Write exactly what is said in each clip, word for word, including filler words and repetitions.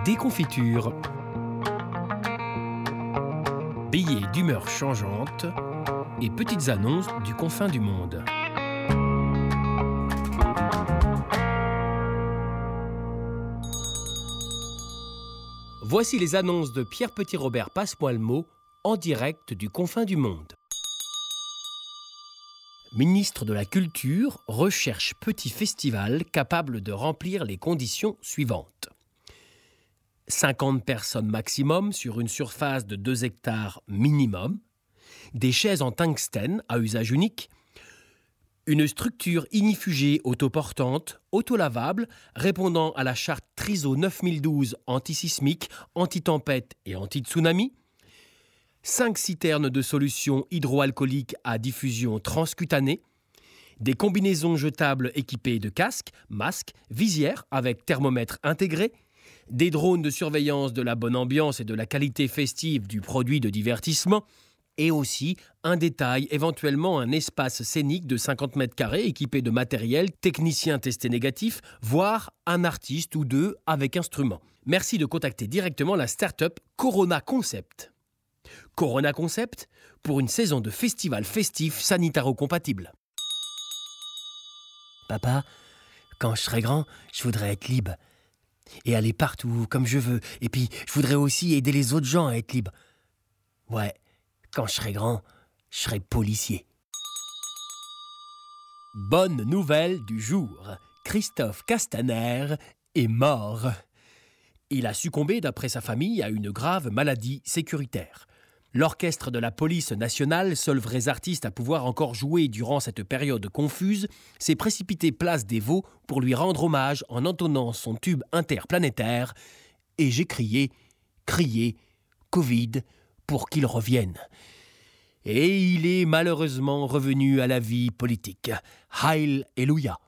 Déconfiture. Billets d'humeur changeante et petites annonces du confin du monde. Voici les annonces de Pierre Petit-Robert Passe-moi le mot en direct du confin du monde. Ministre de la Culture recherche petit festival capable de remplir les conditions suivantes. cinquante personnes maximum sur une surface de deux hectares minimum, des chaises en tungstène à usage unique, une structure ignifugée autoportante, autolavable, répondant à la charte T R I S O neuf mille douze antisismique, anti-tempête et anti-tsunami, cinq citernes de solutions hydroalcooliques à diffusion transcutanée, des combinaisons jetables équipées de casques, masques, visières avec thermomètre intégré, des drones de surveillance de la bonne ambiance et de la qualité festive du produit de divertissement, et aussi un détail, éventuellement un espace scénique de cinquante mètres carrés équipé de matériel, technicien testé négatif, voire un artiste ou deux avec instrument. Merci de contacter directement la start-up Corona Concept. Corona Concept pour une saison de festival festif sanitaro-compatible. Papa, quand je serai grand, je voudrais être libre. Et aller partout comme je veux. Et puis, je voudrais aussi aider les autres gens à être libres. Ouais, quand je serai grand, je serai policier. Bonne nouvelle du jour. Christophe Castaner est mort. Il a succombé, d'après sa famille, à une grave maladie sécuritaire. L'orchestre de la police nationale, seuls vrais artistes à pouvoir encore jouer durant cette période confuse, s'est précipité place des Vaux pour lui rendre hommage en entonnant son tube interplanétaire. Et j'ai crié, crié, Covid, pour qu'il revienne. Et il est malheureusement revenu à la vie politique. Alléluia.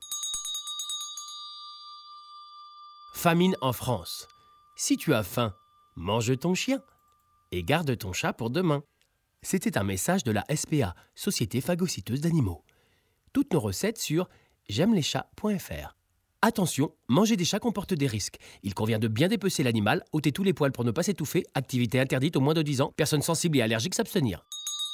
Famine en France. Si tu as faim, mange ton chien. Et garde ton chat pour demain. C'était un message de la S P A, Société phagocyteuse d'animaux. Toutes nos recettes sur j'aime les chats point f r. Attention, manger des chats comporte des risques. Il convient de bien dépecer l'animal, ôter tous les poils pour ne pas s'étouffer, activité interdite au moins de dix ans, personnes sensibles et allergiques s'abstenir.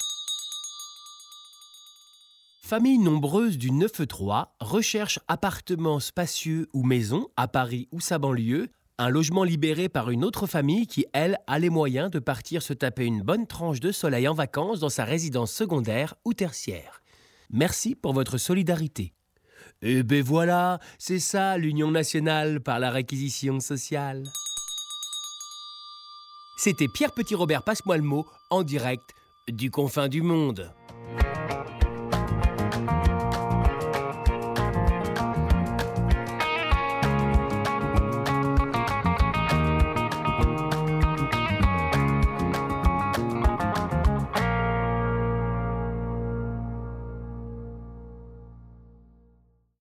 Famille nombreuse du neuf trois recherche appartement spacieux ou maison à Paris ou sa banlieue, un logement libéré par une autre famille qui, elle, a les moyens de partir se taper une bonne tranche de soleil en vacances dans sa résidence secondaire ou tertiaire. Merci pour votre solidarité. Et ben voilà, c'est ça l'Union nationale par la réquisition sociale. C'était Pierre Petit-Robert Passe-moi le mot en direct du confin du monde.